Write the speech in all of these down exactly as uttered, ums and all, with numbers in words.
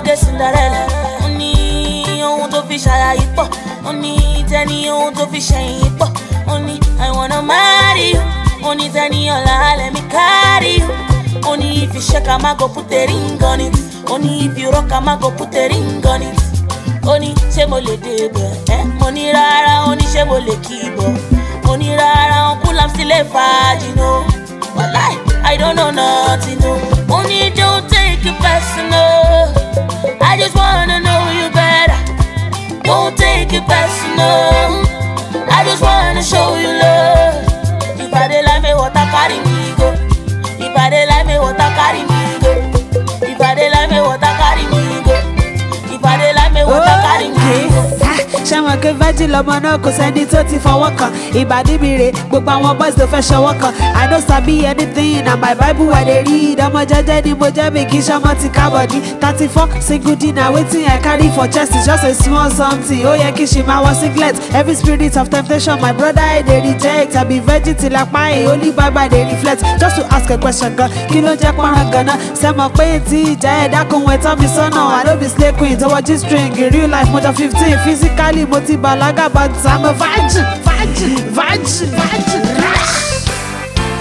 dé Cinderella. Ó ní ohun tó fi ṣàyà yìí pọ̀. Ó ní tẹ́ni ohun tó fi ṣẹ̀yìn pọ̀. Ó ní I wanna marry you. Ó ní tẹ́ni ọ̀la let me carry you. Ó ní if you shake am I go put a ring on it. Ó ní if you rock am I go put a ring on it. Ó ní ṣé mo lè débẹ̀ ẹ́ mo ní rárá. Ó ní ṣé mo lè kíbọ̀ mo ní rárá. Uncle I'm still a virgin no. Walai I don't know nothing no. Ó ní don't take it personal. I just wanna know you better. Don't take it personal. I just wanna show you love. If I dey like me, water carry me go. If I dey like me, water carry me go. If I dey like me, water carry me go. If I dey like me, water carry me go. Ṣé wọn ké virgin lọmọ náà kò sẹ́ni tó ti fọwọ́ kàn. Ìbàdí mi rè gbogbo àwọn boys tó fẹ́ ṣọwọ́ kan. I no sabi anything na my bible I dey read. Ọmọ jẹ́jẹ́ ni mo jẹ́ mi kì í ṣọmọ ti kábọ̀dí. thirty-four single dinner wetin I carry for chest is just a small something. Ó yẹ kí ṣe máa wọ singlet. Every spirit of temptation my brother I dey reject. I be virgin till apá ẹ̀ only bible I dey reflect. Just to ask a question gan kí ló jẹ́ pọ́nrán gan-an. Ṣé mo pé tí ìjà ẹ̀dá kan wẹ̀ tán mi sọ́nà. I no be slay queen tọwọ́ G string in real life mo jọ fifteen physically mo ti bàlágà but I'm a virgin virgin virgin virgin.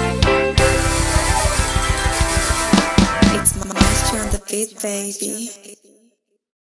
It's Master on the beat, baby.